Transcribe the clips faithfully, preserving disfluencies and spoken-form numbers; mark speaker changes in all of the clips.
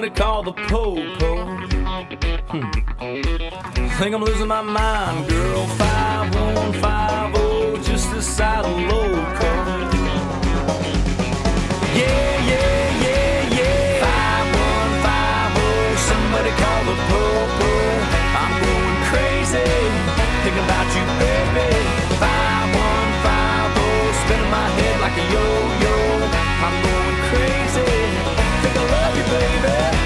Speaker 1: somebody call the po-po. Hmm. Think I'm losing my mind, girl. Five one five oh, just this side of loco. Yeah, yeah, yeah, yeah. Five one five oh, somebody call the po-po. I'm going crazy, thinking about you, baby. Five one five oh, spinning my head like a yo-yo. I'm going crazy, think I love you, baby.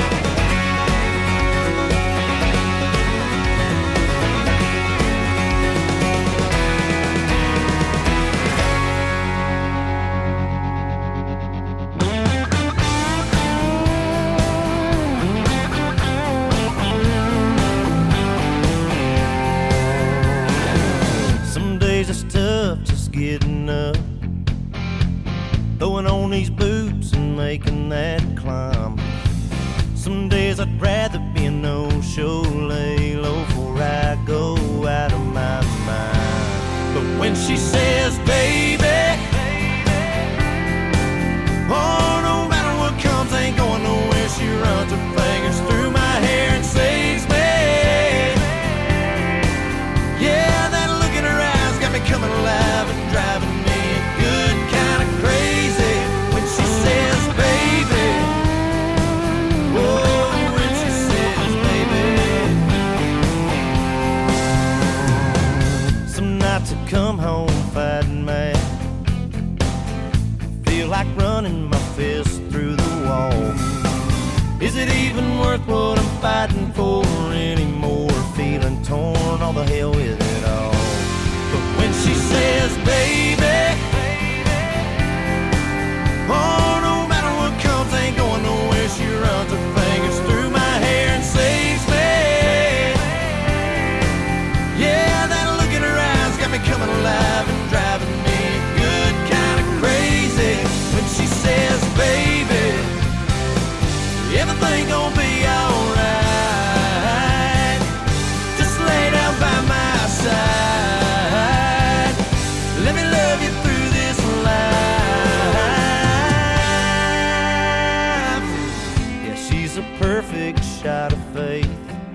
Speaker 2: Getting up, throwing on these boots and making that climb. Some days I'd rather be a no-show, lay low before I go out of my mind. But when she says, baby, oh, no matter what comes, ain't going nowhere. She runs her fingers through my hair and saves me. Yeah, that look in her eyes got me coming alive and driving me a good kind of crazy. When she says, baby, oh, when she says, baby. Some nights I come home fighting mad, feel like running my fist through the wall. Is it even worth what I'm fighting for anymore? Feeling torn, all the hell with it all. But when she says, baby, oh, no matter what comes, ain't going nowhere. She runs her fingers through my hair and saves me. Yeah, that look in her eyes got me coming alive and driving me good kind of crazy. When she says, baby, everything gonna be alright. Just lay down by my side. Let me love you through this life. Yeah, she's a perfect shot of faith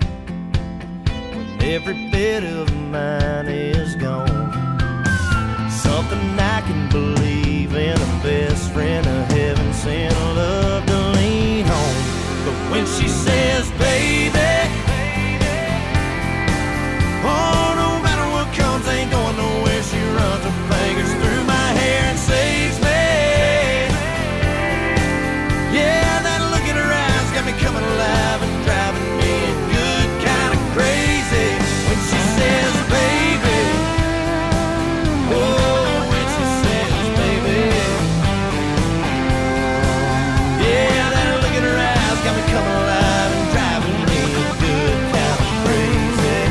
Speaker 2: when every bit of mine is gone. Something I can believe in, a best friend of heaven sent, love to lean on. But when she says, baby, oh, no matter what comes, ain't going nowhere. She runs her fingers through my hair and saves me. Yeah, that look in her eyes got me coming alive and driving me good kind of crazy. When she says, baby, oh, when she says, baby, yeah, that look in her eyes got me coming alive and driving me good kind of crazy.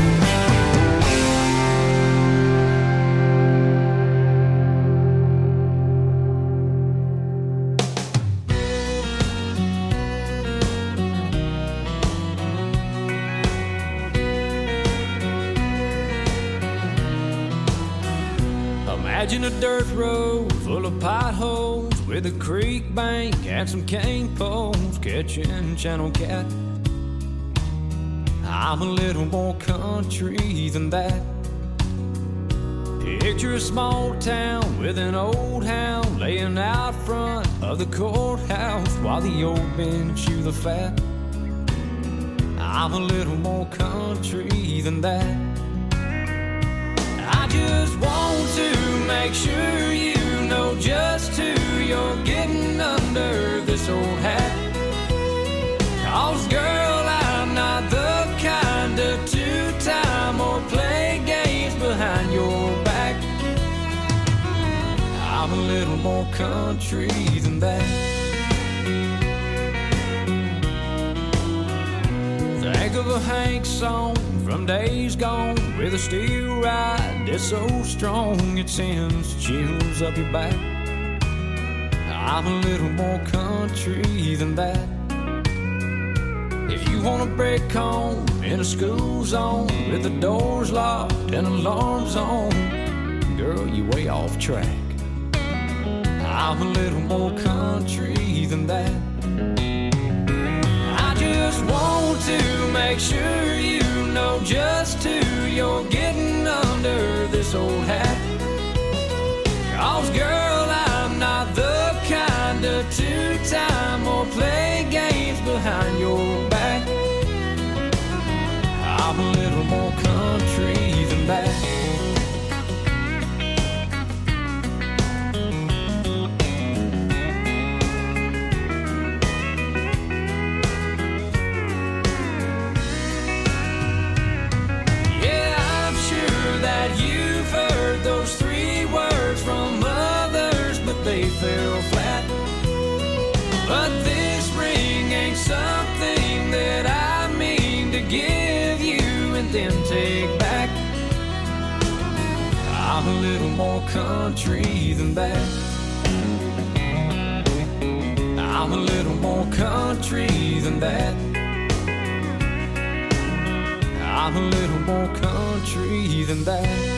Speaker 1: Imagine a dirt road full of potholes with a creek bank and some cane poles catching channel cat. I'm a little more country than that. Picture a small town with an old hound laying out front of the courthouse while the old men chew the fat. I'm a little more country than that. I just want to make sure you know just who you're getting under this old hat. 'Cause girl, I'm not the kind of two-time or play games behind your back. I'm a little more country than that. Think of a Hank song from days gone with a steel ride that's so strong it sends chills up your back. I'm a little more country than that. If you want a break home in a school zone with the doors locked and alarms on, girl, you way off track. I'm a little more country than that. I just make sure you know just who you're getting under this old hat. 'Cause girl, I'm not the kind of two-time or play games behind your back. I'm a little more country than that. They fell flat, but this ring ain't something that I mean to give you and then take back. I'm a little more country than that. I'm a little more country than that. I'm a little more country than that.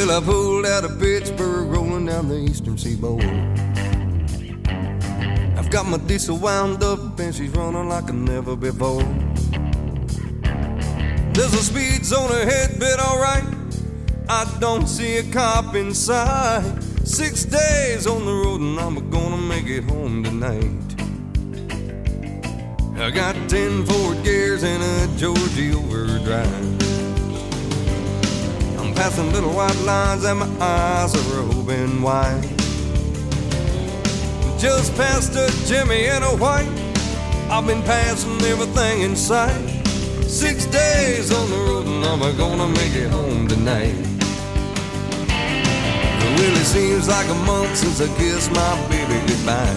Speaker 3: Well, I pulled out of Pittsburgh, rolling down the eastern seaboard. I've got my diesel wound up and she's running like never before. There's a speed zone ahead, but alright, I don't see a cop in sight. Six days on the road and I'm gonna make it home tonight. I got ten Ford gears and a Georgia overdrive. I'm passing little white lines and my eyes are open wide. Just past a Jimmy and a white, I've been passing everything in sight. Six days on the road and I'm gonna make it home tonight. It really seems like a month since I kissed my baby goodbye.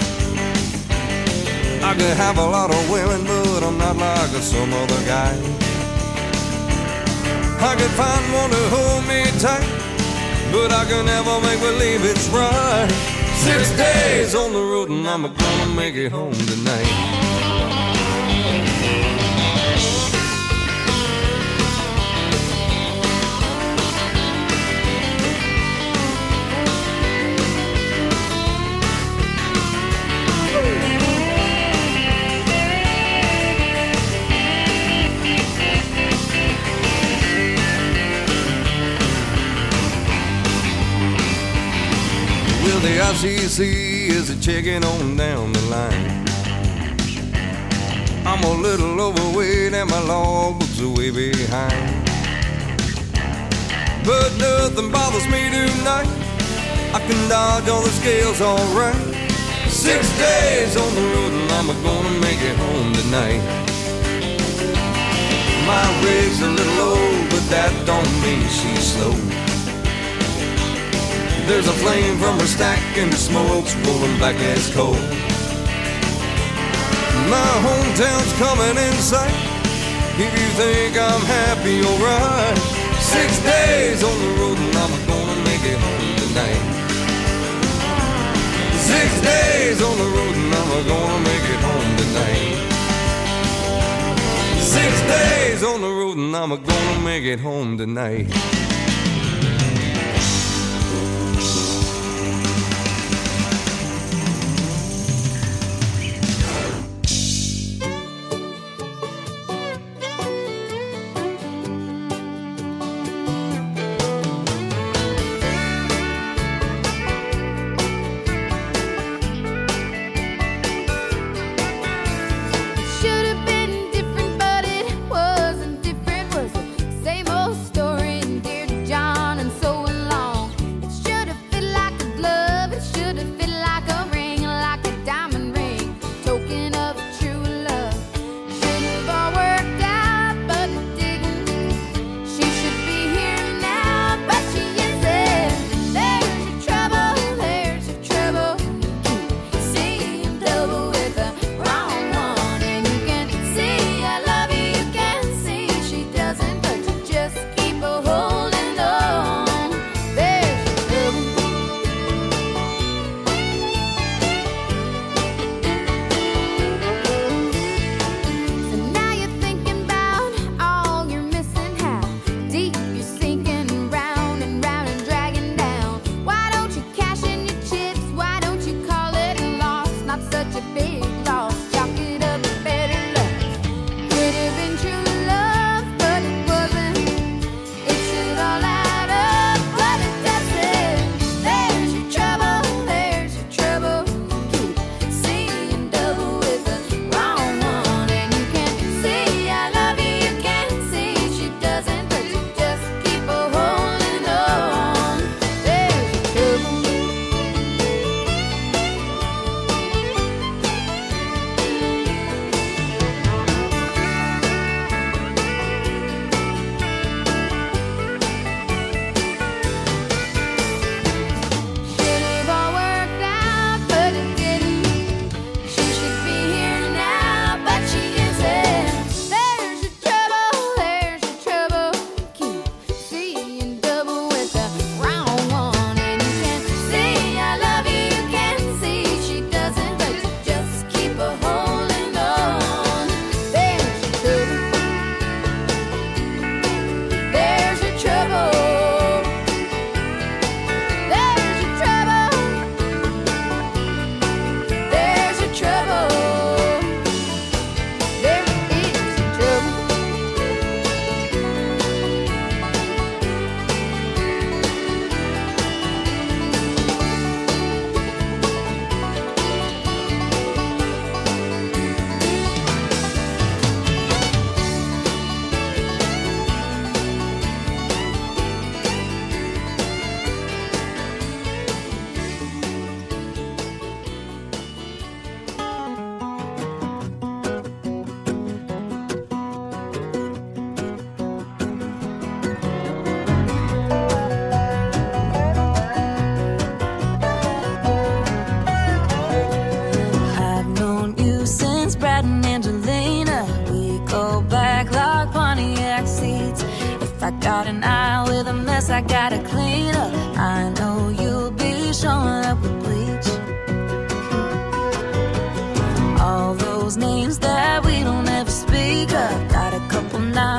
Speaker 3: I could have a lot of women, but I'm not like some other guy. I could find one to hold me tight, but I can never make believe it's right. Six days on the road and I'm gonna make it home tonight. The I C C is a checking on down the line. I'm a little overweight and my logbook's way behind, but nothing bothers me tonight. I can dodge all the scales alright. Six days on the road and I'm gonna make it home tonight. My rig's a little old, but that don't mean she's slow. There's a flame from her stack and the smoke's rolling back as coal. My hometown's coming in sight. If you think I'm happy, alright. Six days on the road and I'm gonna make it home tonight. Six days on the road and I'm gonna make it home tonight. Six days on the road and I'm gonna make it home tonight.
Speaker 4: Same old story, and dear to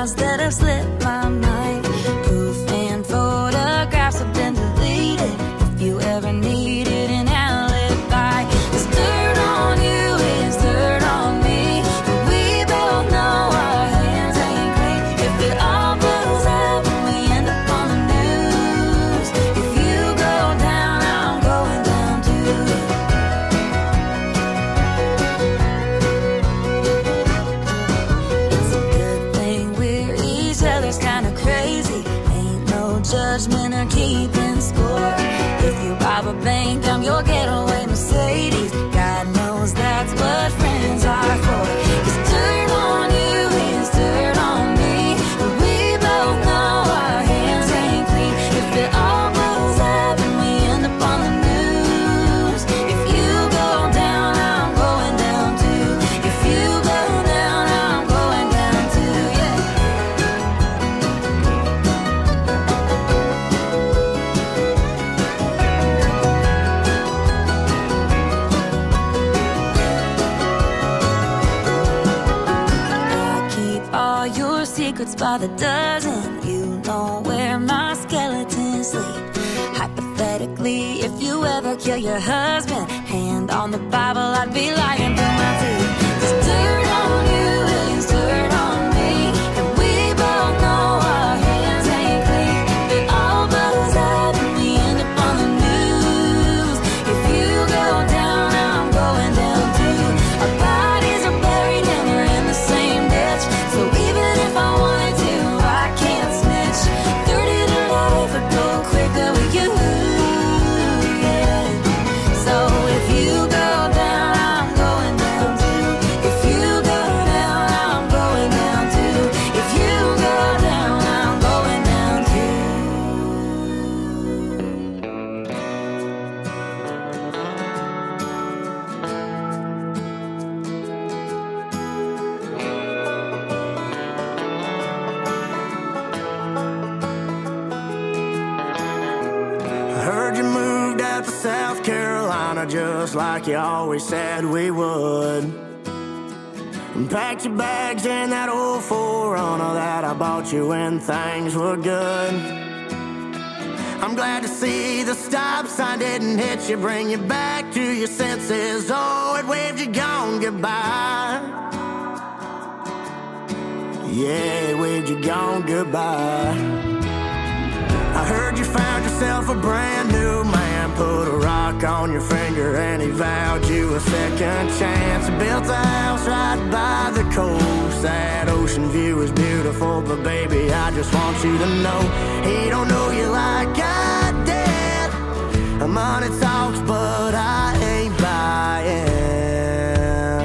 Speaker 4: emails that have slipped my mind. Proof and photographs have been deleted. If you ever needed an alibi, this dirt on you is dirt on me. But we both know our hands ain't clean. If it all blows up and we end up on the news, if you go down, I'm going down too. It's a good thing we're each other's kinda crazy. Ain't no judgment or keeping score. If you rob a bank, I'm your getaway Mercedes. God knows that's what friends are for. 'Cause dirt on you is dirt on me. But we both know our hands ain't clean. If it all blows up and we end up on the news, if you go down, I'm going down too. If you go down, I'm going down too, yeah. I keep all your secrets by the dozen. You know where my skeletons sleep. Hypothetically, if you ever kill your husband, hand on the Bible, I'd be lying through my teeth. 'Cause dirt on you is dirt on me. And we both know our hands ain't clean. If it all blows up and we end up on the news, if you go down, I'm going down too. Our bodies are buried and we're in the same ditch. So even if I wanted to, I can't snitch. thirty to life would go quicker with you, yeah. So if you go down, I'm going down too. If you go down, I'm going down too. If you go down, I'm going down too.
Speaker 2: I heard you moved out to South Carolina just like you always said we would. And packed your bags in that old four runner that I bought you when things were good. I'm glad to see the stop sign didn't hit you, bring you back to your senses. Oh, it waved you gone goodbye. Yeah, it waved you gone goodbye. I heard you found yourself a brand new man, put a rock on your finger and he vowed you a second chance. Built a house right by the coast. That ocean view is beautiful, but baby, I just want you to know he don't know you like I did. Money talks, but I ain't buying.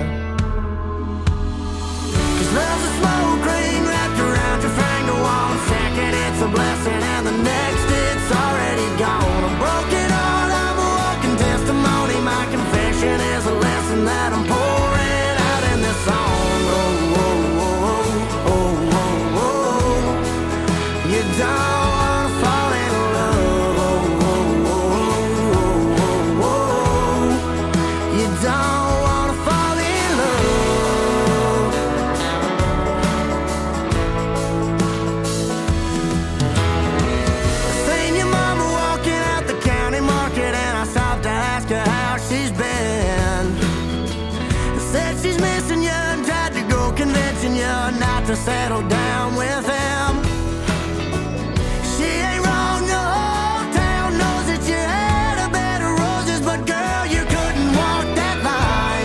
Speaker 2: 'Cause love's a smoke ring wrapped around your finger. One second it's a blessing and the next it's already gone. I'm broken heart, I'm a walking testimony. My confession is a lesson that I'm pouring out in this song. Oh, oh, oh, oh, oh, oh. You don't wanna fall in love. Oh, oh, oh, oh, oh, oh. You don't wanna fall in love. Seen your mama walking out the county market and I stopped to ask her how she's been. Said she's missing you and tried to go convincing you not to settle down with him. She ain't wrong, the whole town knows that you had a bed of roses, but girl, you couldn't walk that line.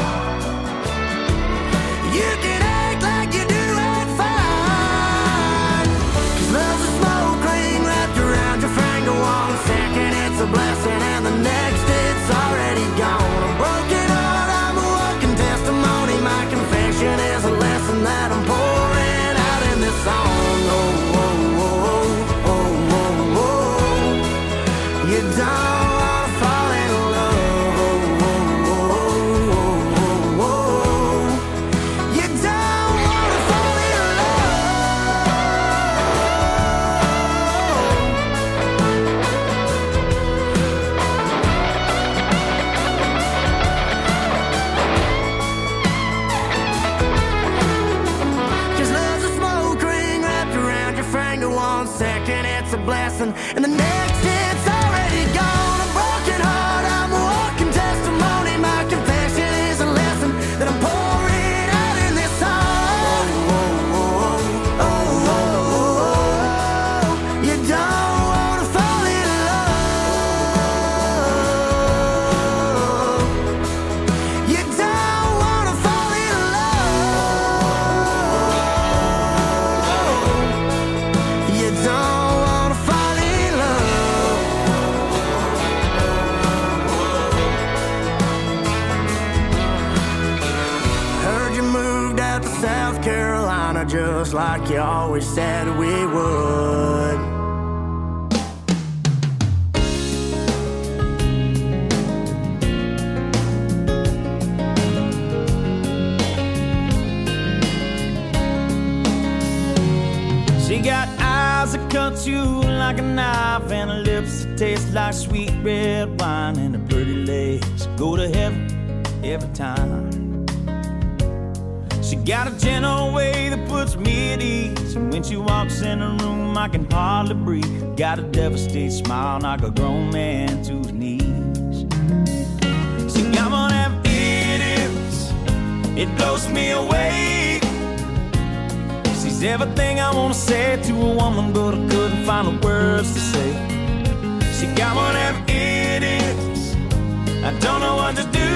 Speaker 2: You can act like you do it fine. 'Cause love's a smoke ring wrapped around your finger. One second it's a blessing and the next it's already gone. I'm broken heart, I'm a walking testimony. My confession is a lesson that I'm pouring out in this song. second it's a blessing, and the next it's already gone. A broken heart, I'm a walking testimony. My confession is a lesson that I'm pouring out in this song. Oh, oh, oh, oh, oh, oh. You don't wanna fall in love. You don't wanna fall in love. You don't wanna fall in love. Heard you moved out to South Carolina just like you always said we would.
Speaker 5: She got eyes that cut you like a knife, and her lips that taste like sweet red wine, and her pretty legs go to heaven every time. She got a gentle way that puts me at ease, and when she walks in the room I can hardly breathe. Got a devastated smile, knock a grown man to his knees. She got one of them idiots, it blows me away. She's everything I wanna say to a woman, but I couldn't find the words to say. She got one of them idiots, I don't know what to do.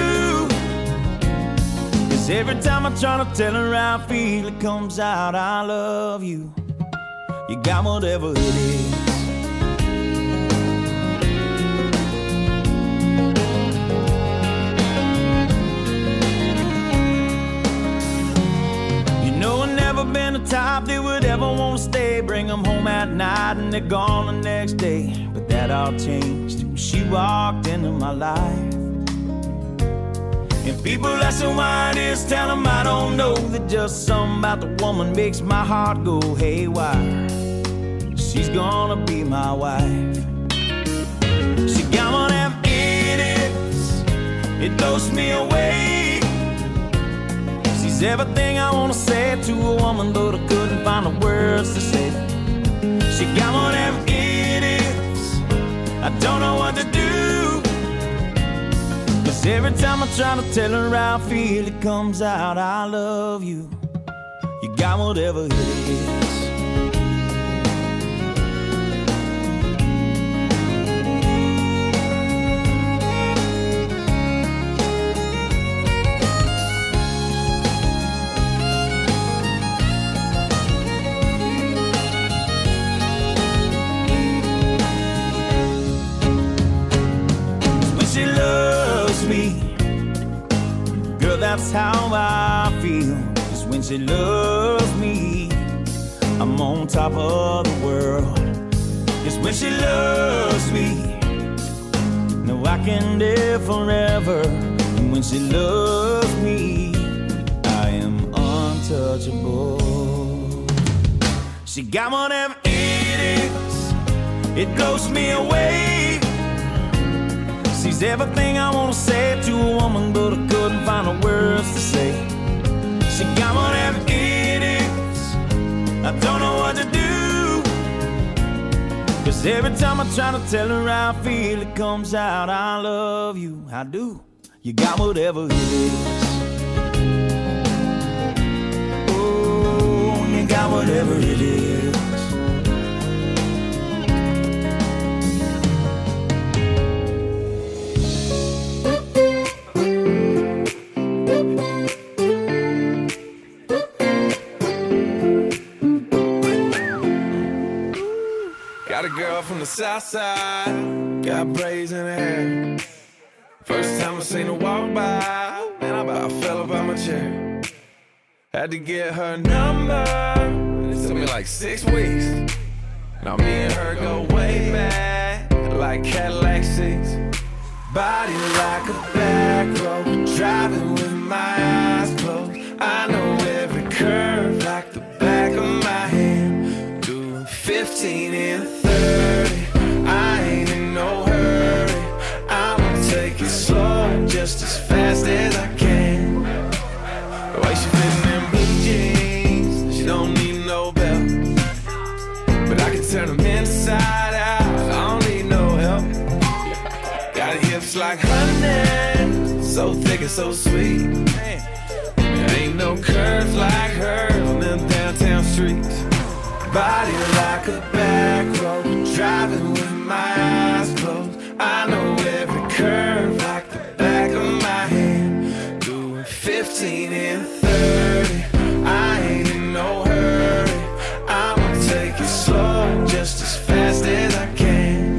Speaker 5: Cause every time I try to tell her how I feel, it comes out, I love you. You got whatever it is. You know I've never been the type that would ever want to stay, bring them home at night and they're gone the next day. But that all changed when she walked into my life. And people ask her why it is, tell them I don't know, that just something about the woman makes my heart go haywire. She's gonna be my wife. She got one of them idiots, it blows me away. She's everything I wanna say to a woman, but I couldn't find the words to say. She got one of them idiots, I don't know what to do. Cause every time I try to tell her how I feel, it comes out, I love you. You got whatever it is. When she loves me, girl, that's how I feel. Cause when she loves me, I'm on top of the world. Cause when she loves me, no, I can live forever. And when she loves me, I am untouchable. She got one of them idiots, it blows me away. She's everything I wanna say to a woman, but I couldn't find the words to say. She got one of them idiots, I don't know what to do. Cause every time I try to tell her how I feel, it comes out, I love you. I do. You got whatever it is. Oh, you got whatever it is.
Speaker 3: Got a girl from the south side, got braids in her hair. First time I seen her walk by, man, I about fell up out my chair. Had to get her number, it took me like six weeks. Now me and her go way back, like Cadillac seats. Body like a back road, driving with my eyes closed. I know every curve like the back of my hand. Doing fifteen and thirty, I ain't in no hurry. I'ma take it slow, just as fast as I can. The way she fitting in blue jeans, she don't need no belt. But I can turn them inside out. I don't need no help. Got hips like honey, so thick and so sweet. There ain't no curves like hers on them downtown streets. Body like a back road, driving with my eyes closed. I know every curve like the back of my hand. Doing fifteen and thirty, I ain't in no hurry. I'ma take it slow, just as fast as I can.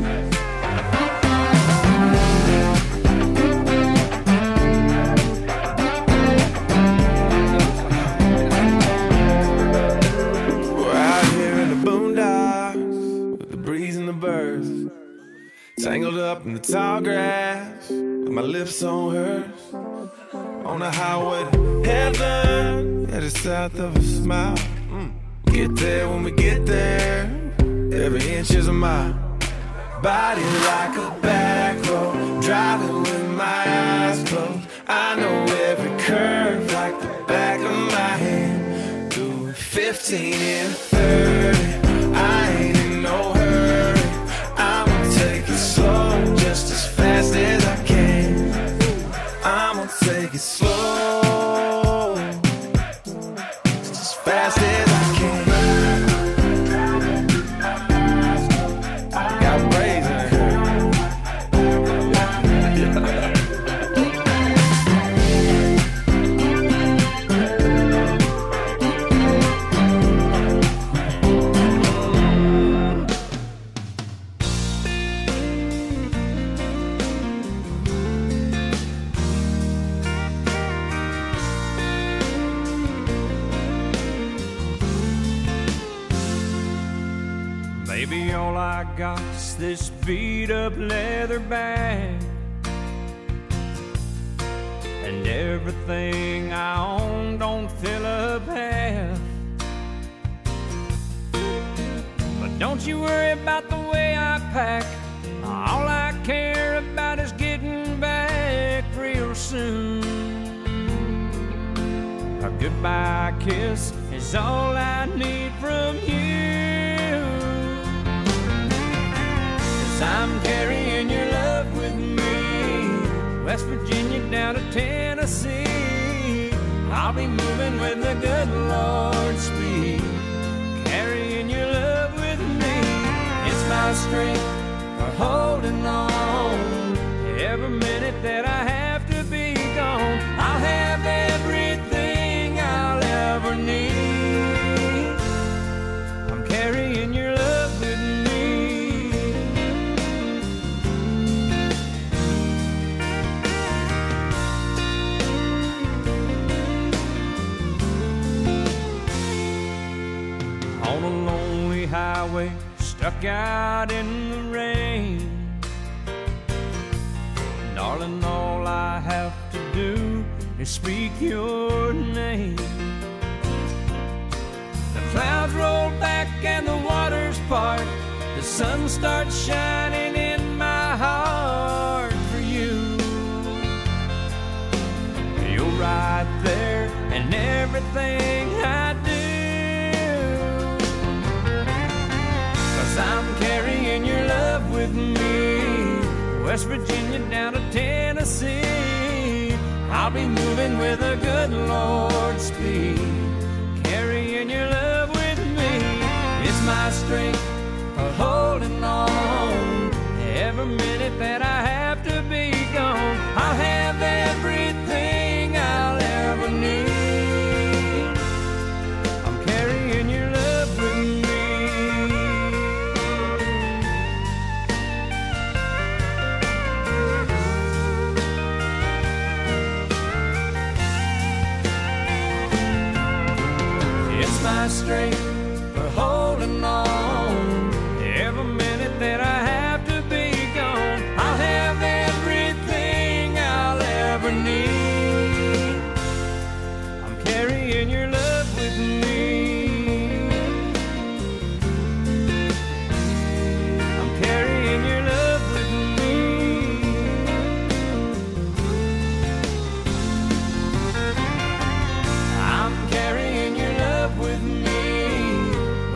Speaker 3: We're out here in the boondocks with the breeze and the birds, tangled up in the tall grass with my lips on hers. On the highway to heaven, headed south of a smile. Mm. Get there when we get there, every inch is a mile. Body like a back road, driving with my eyes closed. I know every curve like the back of my hand. Doing fifteen and thirty, I ain't in no hurry. I'ma take it slow, just as fast as I can. I'ma take it slow, just as fast as I can. Got braids in her.
Speaker 1: Baby, all I got's this beat up leather bag, and everything I own don't fill up half. But don't you worry about the way I pack. All I care about is getting back real soon. A goodbye kiss is all I need from you. I'm carrying your love with me, West Virginia down to Tennessee. I'll be moving with the good Lord's speed, carrying your love with me. It's my strength for holding on. Every minute that I have to be gone, I'll have everything I'll ever need. I'm carrying your love with me. Highway, stuck out in the rain. Darling, all I have to do is speak your name. The clouds roll back and the waters part. The sun starts shining in my heart for you. You're right there in everything I do. I'm carrying your love with me, West Virginia down to Tennessee. I'll be moving with a good Lord's speed, carrying your love with me. It's my strength for holding on. Every minute that I have to be gone, I'll have everything I'll ever need. I'm carrying your love with me.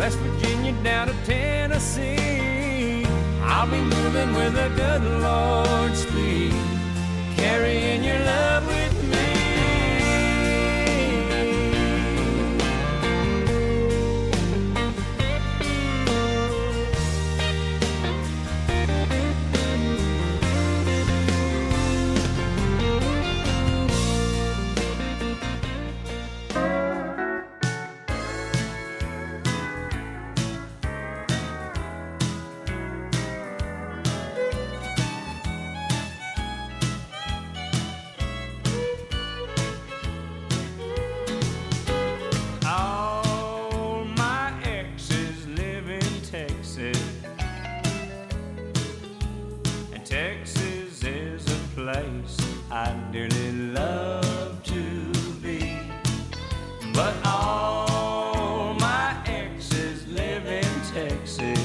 Speaker 1: West Virginia down to Tennessee. I'll be moving with a good Lord's speed, carrying your love with me. I dearly love to be, but all my exes live in Texas,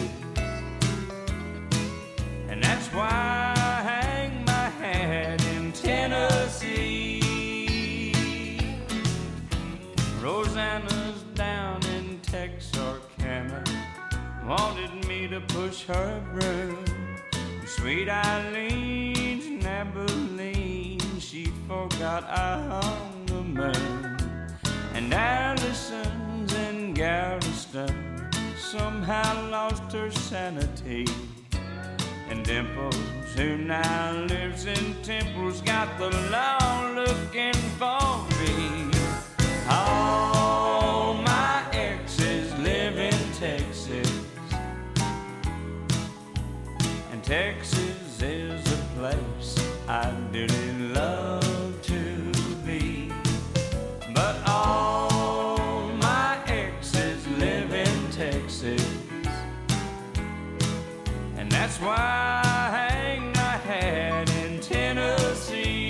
Speaker 1: and that's why I hang my hat in Tennessee. Rosanna's down in Texarkana, wanted me to push her broom. Sweet Eileen's in Abilene, she forgot I hung the moon. And Allison's in Galveston, somehow lost her sanity. And Dimples, who now lives in Temple's, got the law looking for me. All my exes live in Texas, and Texas is a place I dearly love to be. But all my exes live in Texas, and that's why I hang my hat in Tennessee.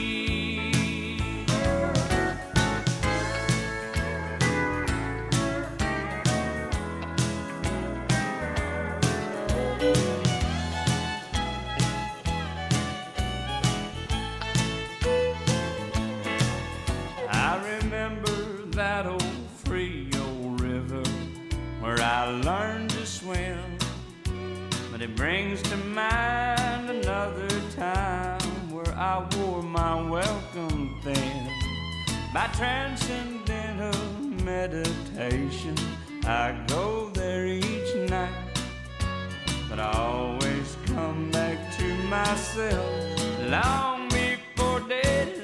Speaker 1: That old Frio River where I learned to swim, but it brings to mind another time where I wore my welcome thin. By transcendental meditation, I go there each night, but I always come back to myself long before daylight.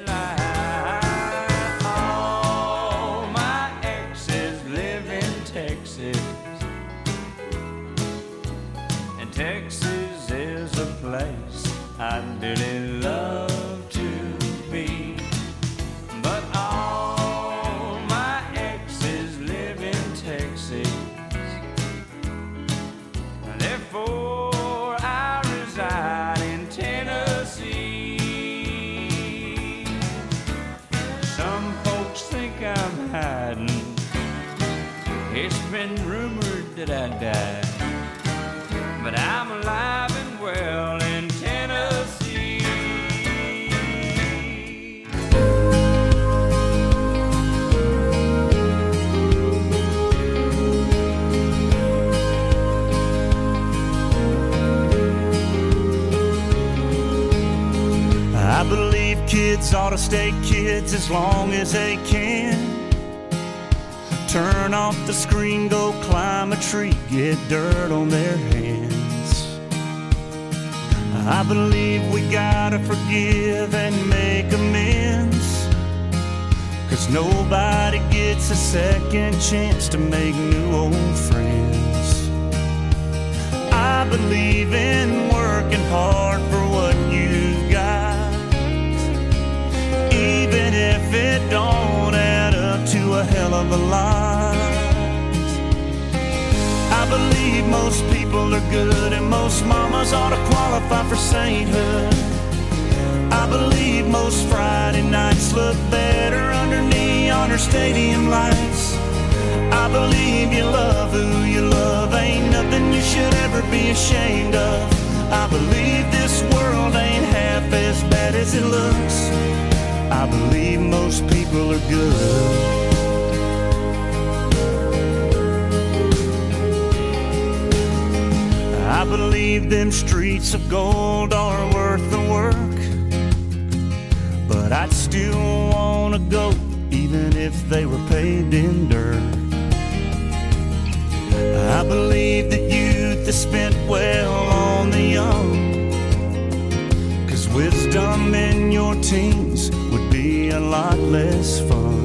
Speaker 1: Texas is a place I dearly love to be. But all my exes live in Texas, therefore I reside in Tennessee. Some folks think I'm hiding, it's been rumored that I died, but I'm alive and well in Tennessee.
Speaker 5: I believe kids ought to stay kids as long as they can. Turn off the screen, go climb a tree, get dirt on their hands. I believe we gotta forgive and make amends, 'cause nobody gets a second chance to make new old friends. I believe in working hard for what you've got, even if it don't add up to a hell of a lot. I believe most people are good and most mamas ought to qualify for sainthood. I believe most Friday nights look better under neon or stadium lights. I believe you love who you love, ain't nothing you should ever be ashamed of. I believe this world ain't half as bad as it looks. I believe most people are good. I believe them streets of gold are worth the work, but I'd still wanna go even if they were paved in dirt. I believe that youth is spent well on the young, 'cause wisdom in your teens would be a lot less fun.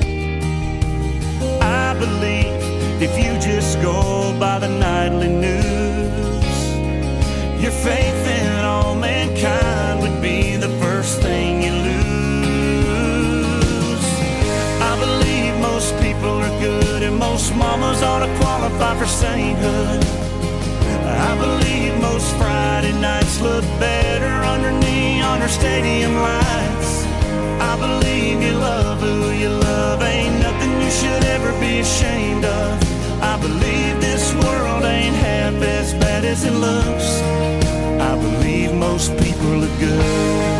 Speaker 5: I believe if you just go by the nightly news, your faith in all mankind would be the first thing you lose. I believe most people are good and most mamas ought to qualify for sainthood. I believe most Friday nights look better under neon or stadium lights. I believe you love who you love, ain't nothing you should ever be ashamed of. I believe this world ain't half as bad as it looks. I believe most people are good.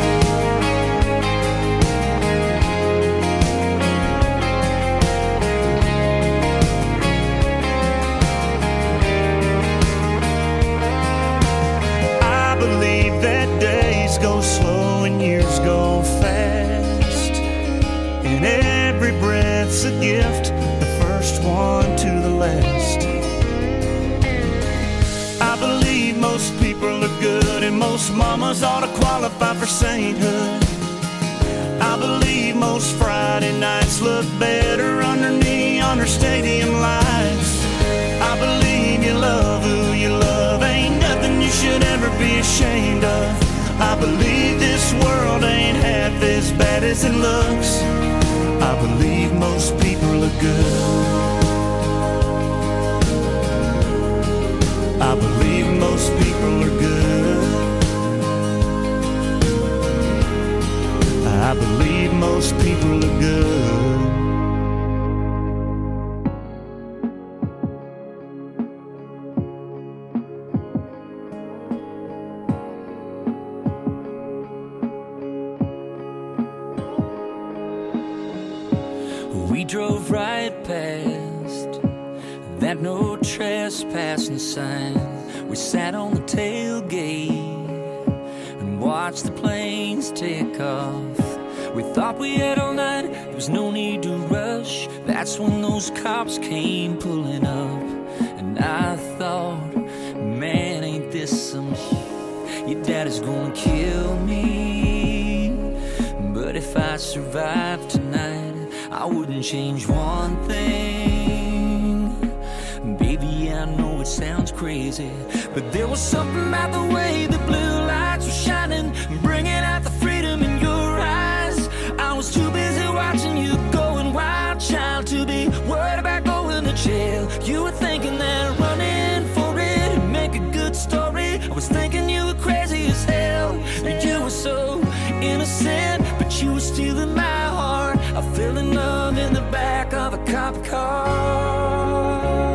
Speaker 5: I believe that days go slow and years go fast, and every breath's a gift, the first one to the last. I believe most people are good and most mamas ought to qualify for sainthood. I believe most Friday nights look better under neon or stadium lights. I believe you love who you love, ain't nothing you should ever be ashamed of. I believe this world ain't half as bad as it looks. I believe most people are good. I believe most people are good. I believe most people are good.
Speaker 1: We drove right past that no trespassing sign. We sat on the tailgate and watched the planes take off. We thought we had all night, there was no need to rush. That's when those cops came pulling up, and I thought, man, ain't this some shit? Your daddy's gonna kill me. But if I survive tonight, I wouldn't change one thing. Baby, I know it sounds crazy, but there was something about the way the blue lights were shining, bringing out the freedom in your eyes. I was too busy watching you going wild, child, to be worried about going to jail. You were thinking that running for it would make a good story. I was thinking you were crazy as hell. You were so innocent, but you were stealing my heart. I fell in love in the back of a cop car.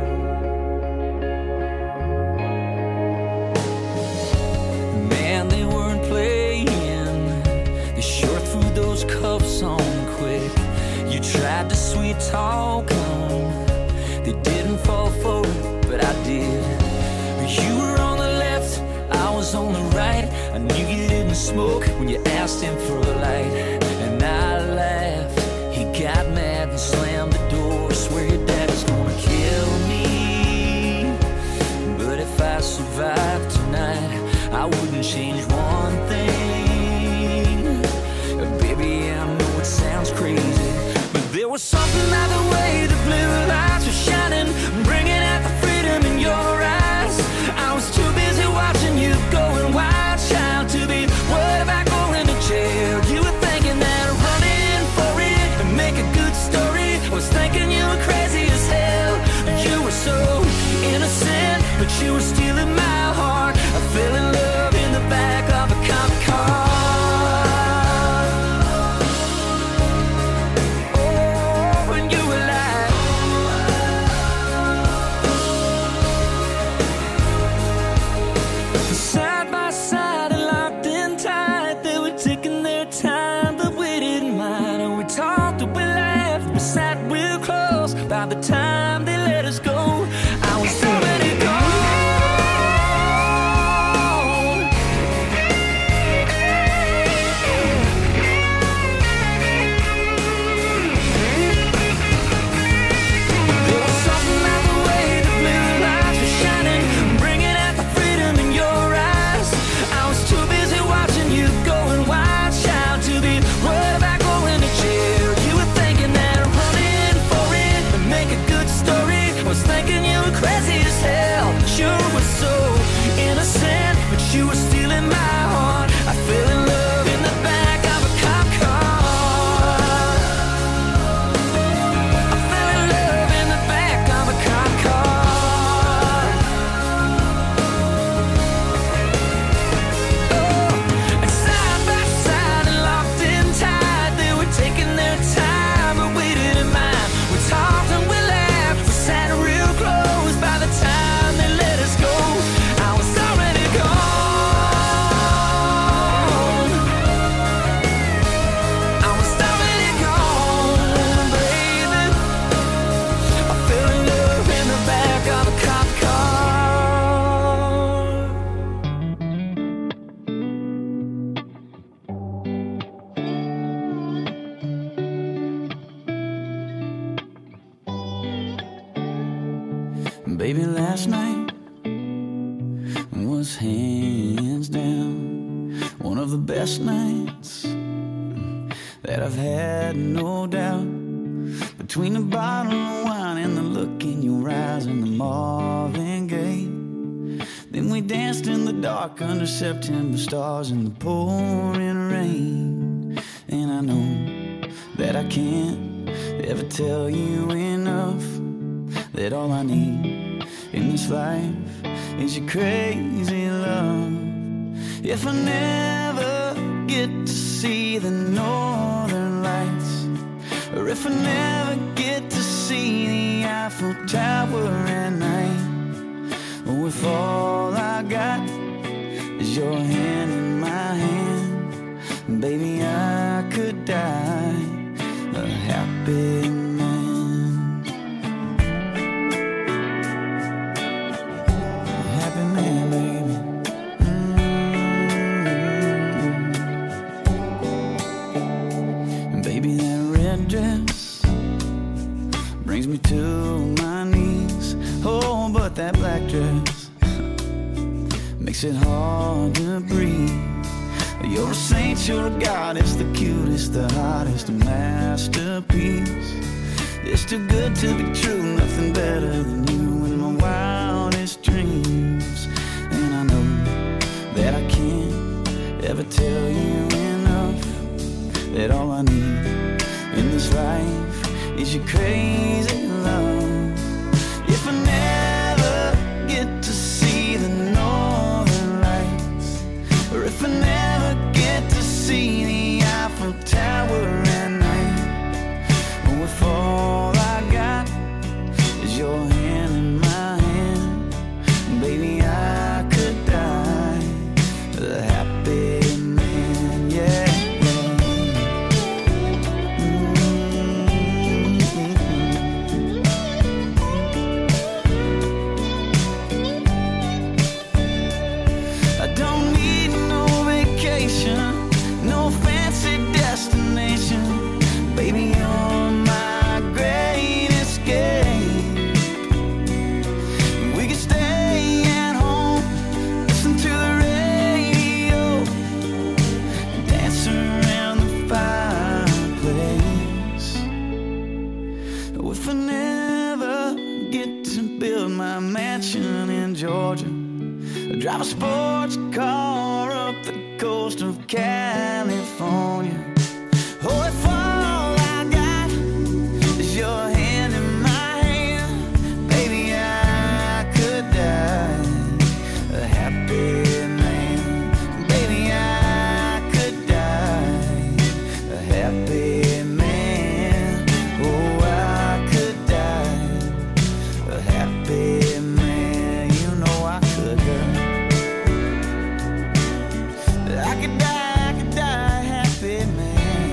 Speaker 1: Man, they weren't playing. They sure threw those cuffs on quick. You tried to sweet talk them. They didn't fall for it, but I did. You were on the left, I was on the right. I knew you didn't smoke when you asked him for a light, and I laughed. He got mad and slammed the door. Swear your daddy's gonna kill me. But if I survive tonight, I wouldn't change one thing. Baby, I know it sounds crazy, but there was something about the way the blue lights were shining, bringing out the freedom in your eyes. I was too busy watching you going wild, child, to be worried about going to jail. You were thinking that running for it would make a good story. I was thinking you were crazy as hell. You were so innocent, but you were stealing my heart. I fell in love in the back of a cop car. By the time they let us go, I was so ready to go. crazy as hell. Sure was so innocent, but you were still in my heart. I fell in love in the back of a cop car. I fell in love in the back of a cop car. Oh, and side by side and locked in tight, they were taking their time, but we didn't mind. We talked and we laughed, we sat real close. By the time they let us go, I was already gone. I was already gone, baby. I fell in love in the back of a cop car. Baby, last night was hands down one of the best nights that I've had, no doubt. Between the bottle of wine and the look in your eyes and the Marvin Gaye, then we danced in the dark under September stars in the pouring rain. And I know that I can't ever tell you enough that all I need in this life is your crazy love. If I never get to see the northern lights, or if I never get to see the Eiffel Tower at night, or if all I got is your hand in my hand, baby, I could die a happy man. A happy man, baby. Mm-hmm. Baby, that red dress brings me to my knees. Oh, but that black dress makes it hard to breathe. You're a saint, you're a goddess, the cutest, the hottest, a masterpiece. It's too good to be true, nothing better than you in my wildest dreams. And I know that I can't ever tell you enough that all I need in this life is your crazy love. If I never get to see the northern lights, or if I never get to see the Eiffel Tower at night, or if all I got is your hand in my hand, baby, I could die a happy man, yeah, yeah. Mm-hmm. I don't need no vacation, no fancy destination, baby, you're my great escape. We could stay at home, listen to the radio, dance around the fireplace. If I never get to build my mansion in Georgia, drive a sports car up the coast of California, oh, if all I got is your hand in my hand, baby, I could die a happy man. Baby, I could die a happy man. Oh, I could die a happy man. You know I could die. I could die, I could die a happy man.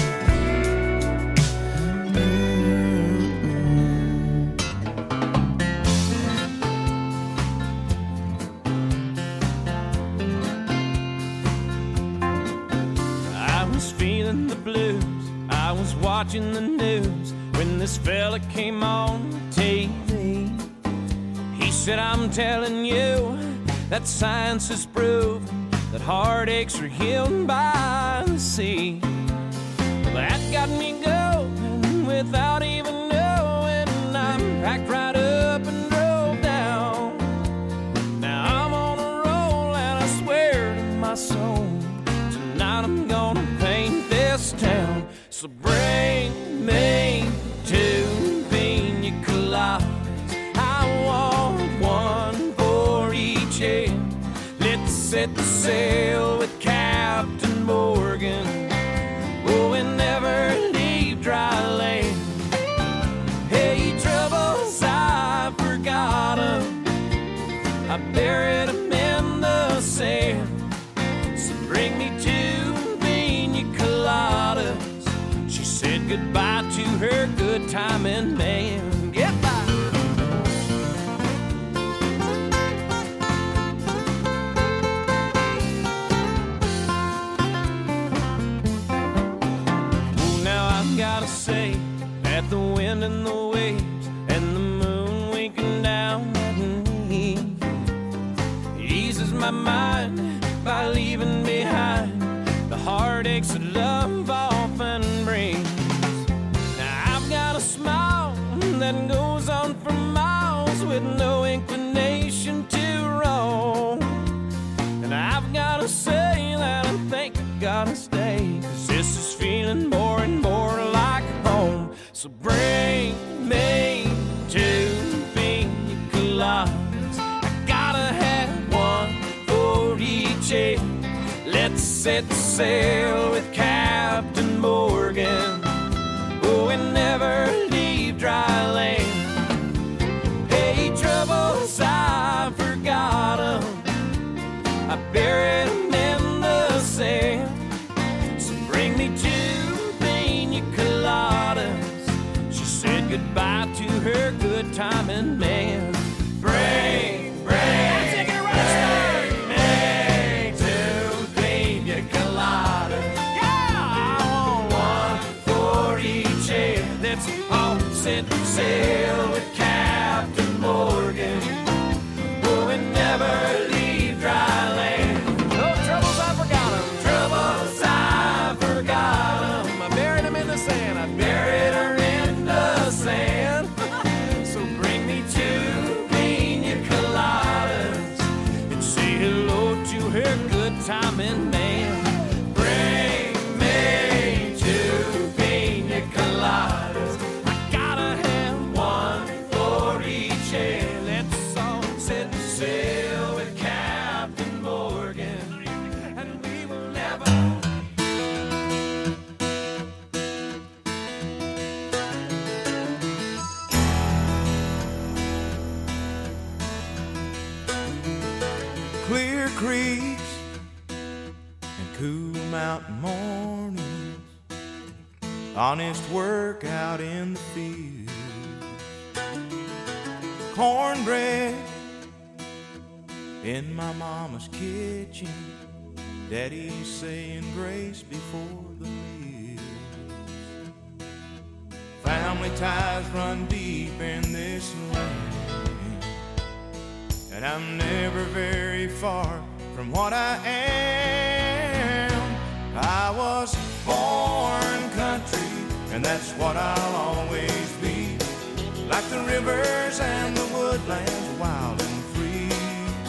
Speaker 6: I was feeling the blues, I was watching the news when this fella came on T V. He said, I'm telling you that science has proved that heartaches are healed by the sea. Well, that got me going without even knowing. I packed right up and drove sail with Captain Morgan. Oh, and never leave dry land. Hey, troubles, I forgot 'em. I buried 'em in the sand. So bring me two pina coladas. She said goodbye to her good timing man. Goodbye. Gotta say that the wind and the waves and the moon winking down at me eases my mind by leaving behind the heartaches that love often brings. Now I've got a smile that goes on for miles with no inclination to roam, and I've gotta say that I think I gotta stay, 'cause this is feeling more and more like home. So bring me two pina coladas. I gotta have one for each head. Let's set sail with Captain Morgan. Oh, and never leave dry land. Hey, troubles, I forgot 'em. I buried 'em in the sand. So bring me two pina coladas. She said goodbye to her good timing man. Bring, bring, take it right, bring me two pina coladas. Yeah, I want one for each head. Let's all set sail with Captain Morgan. Oh, and never leave dry land. No troubles, I forgot 'em. Troubles, I forgot 'em. I buried 'em in the sand. I buried her in the sand. So bring me two pina coladas and say hello to her good timing man. Bring me two pina coladas. I gotta have one for each head. Let's all set sail with Captain Morgan, and we will never.
Speaker 5: Clear creeks and cool mountain mornings, honest work out in the field, cornbread in my mama's kitchen, daddy saying grace before the meal. Family ties run deep in this land, and I'm never very far from what I am. I was born country, and that's what I'll always be. Like the rivers and the woodlands, wild and free.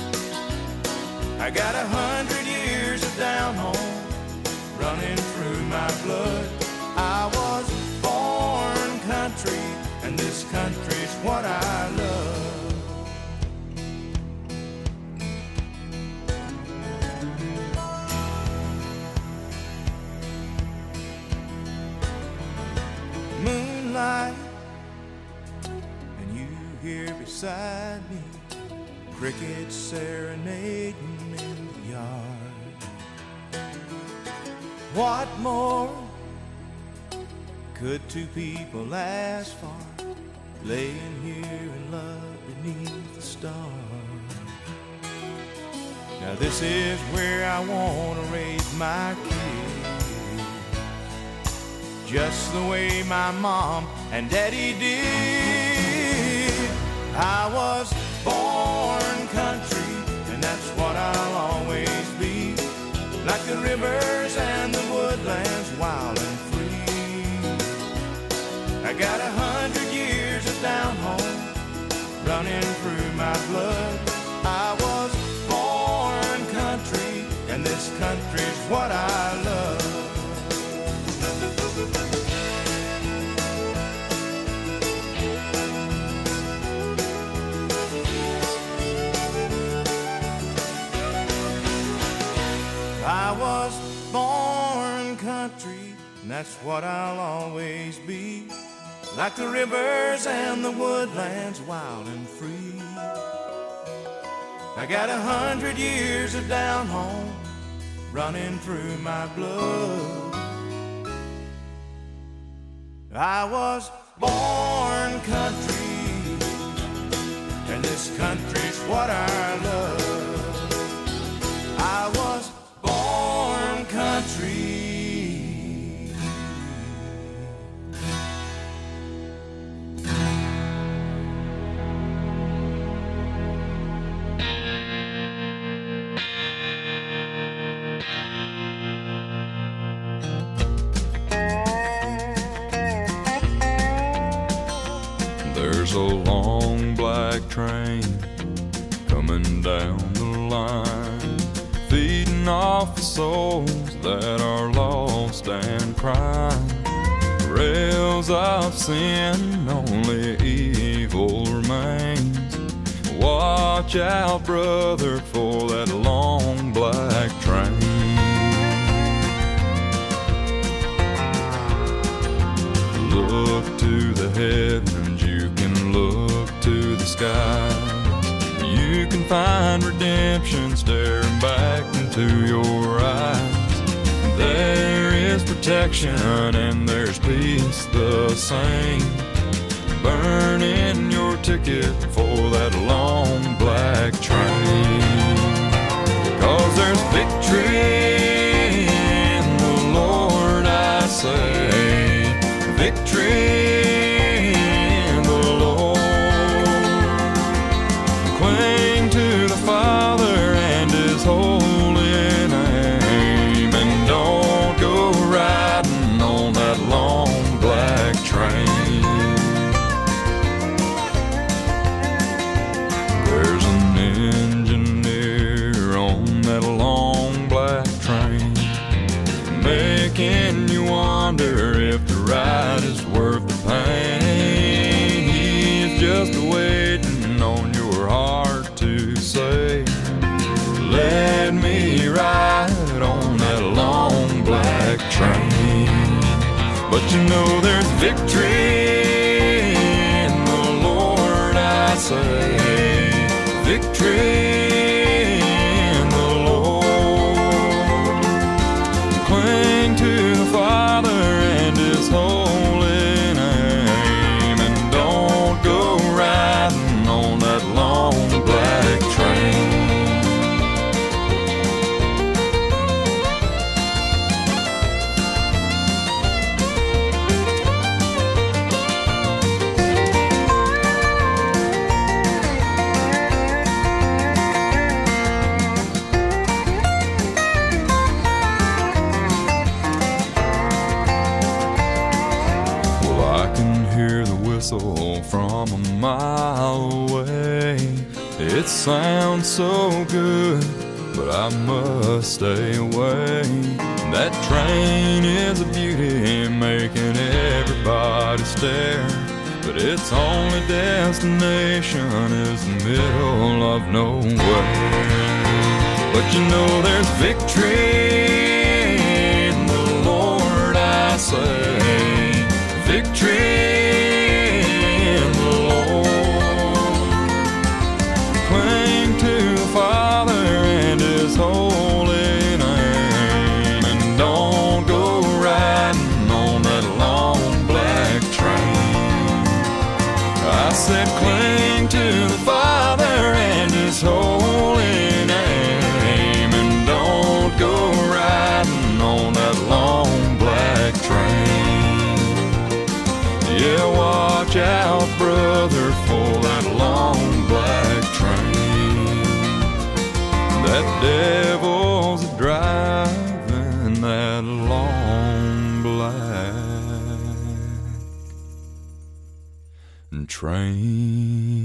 Speaker 5: I got a hundred years of down home running through my blood. I was born country, and this country's what I love. Moonlight, and you here beside me, crickets serenading in the yard. What more could two people ask for, laying here in love beneath the stars? Now this is where I want to raise my kids, just the way my mom and daddy did. I was born country, and that's what I'll always be. Like the rivers and the woodlands, wild and free. I got a hundred years of down home running through my blood. I was born country, and this country's what I love.
Speaker 2: country, and that's what I'll always be. Like the rivers and the woodlands, wild and free. I got a hundred years of down home running through my blood. I was born country, and this country's what I love. I was born country.
Speaker 7: There's a long black train coming down the line, feeding off the souls that are lost and crying. Rails of sin, only evil remains. Watch out, brother, for that long black train. Look to the heavens, you can look to the skies. You can find redemption staring back into your eyes. There is protection and there's peace the same. Burning your ticket for that long black train. 'Cause there's victory in the Lord, I say. Victory in the Lord. Cling to the Father and His holy name, and don't go riding on that long black train. There's an engineer on that long black train, making you wonder if the ride is worth the pain. He's just waiting on your heart to say, let me ride on that long black train. But you know there's victory in the Lord, I say. Victory in the Lord. Cling to the Father and His holy name, and don't go riding on that long black train. From a mile away, it sounds so good, but I must stay away. That train is a beauty, making everybody stare, but its only destination is the middle of nowhere. But you know there's victory in the Lord, I say. Victory. Father and His holy name, and don't go riding on that long black train. I said cling to the Father and His holy name, and don't go riding on that long black train. Yeah, watch out, brother, for that long black train. That devil's driving that long black train.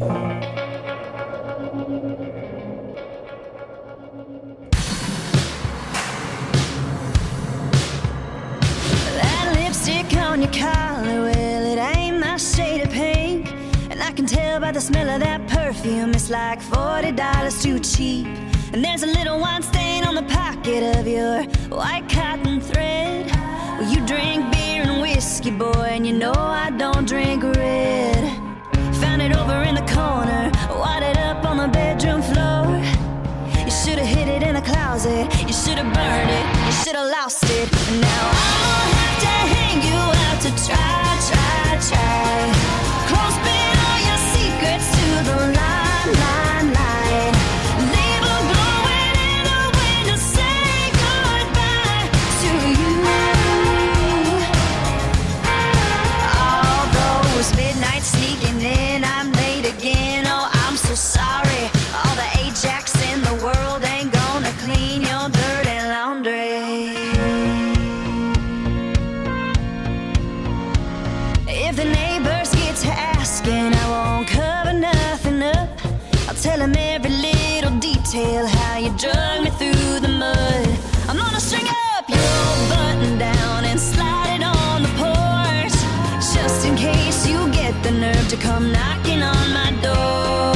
Speaker 8: That lipstick on your collar, well, it ain't my shade of pink. And I can tell by the smell of that perfume, it's like forty dollars too cheap. And there's a little white stain on the pocket of your white cotton thread. Well, You drink beer and whiskey, boy, and you know I don't drink red. Found it over in the corner, wadded up on the bedroom floor. You should've hid it in the closet, you should've burned it, you should've lost it. And now I'll have to hang you out to try, try, try. Clothespin all your secrets to the line, line, line. Leave a glowing in the wind to say goodbye to you. All those midnights sneaking in, I'm late again, oh I'm so sorry. All the Ajax in the world ain't gonna clean your dirty laundry. If the neighbors get to asking, I won't cover nothing up. I'll tell them every little detail, how you drug me through the mud. I'm gonna string up your old button down and slide it on the porch, just in case you get the nerve to come knocking on my door.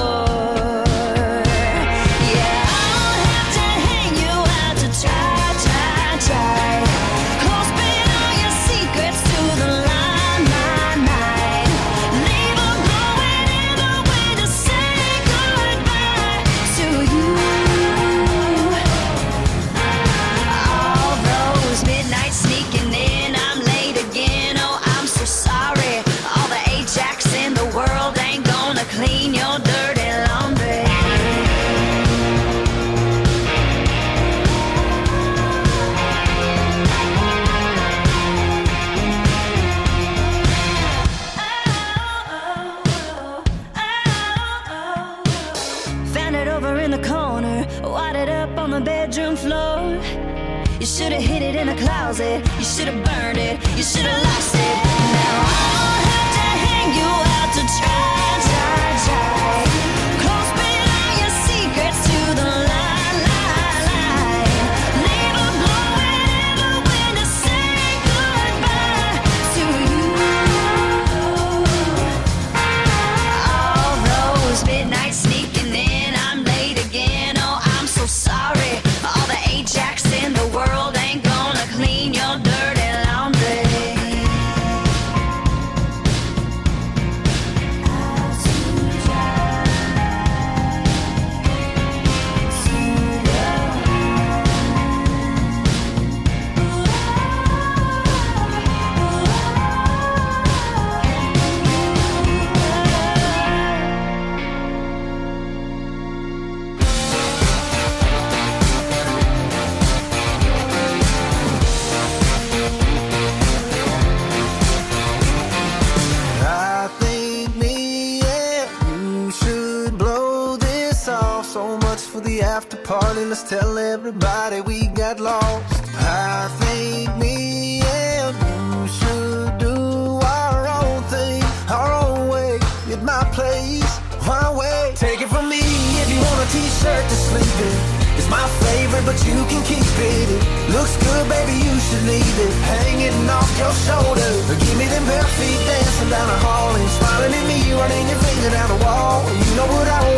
Speaker 8: Clean your dirty laundry. Found it over in the corner, wadded up on the bedroom floor. You should've hid it in the closet, you should've burned it, you should've lost it. Now I'll have to hang you out to try. Clothespin all your secrets to the line, line, line. Leave a glowing in the wind to say goodbye to you. All those midnights sneaking in, I'm late again, oh I'm so sorry. All the Ajax in the world ain't gonna clean your dirty laundry.
Speaker 9: After party, let's tell everybody we got lost. I think me and you should do our own thing, our own way, at my place, my way. Take it from me, if you want a t-shirt to sleep in, it's my favorite, but you can keep it. It looks good, baby, you should leave it hanging off your shoulder. Give me them bare feet dancing down the hall and smiling at me, running your finger down the wall. You know what I want.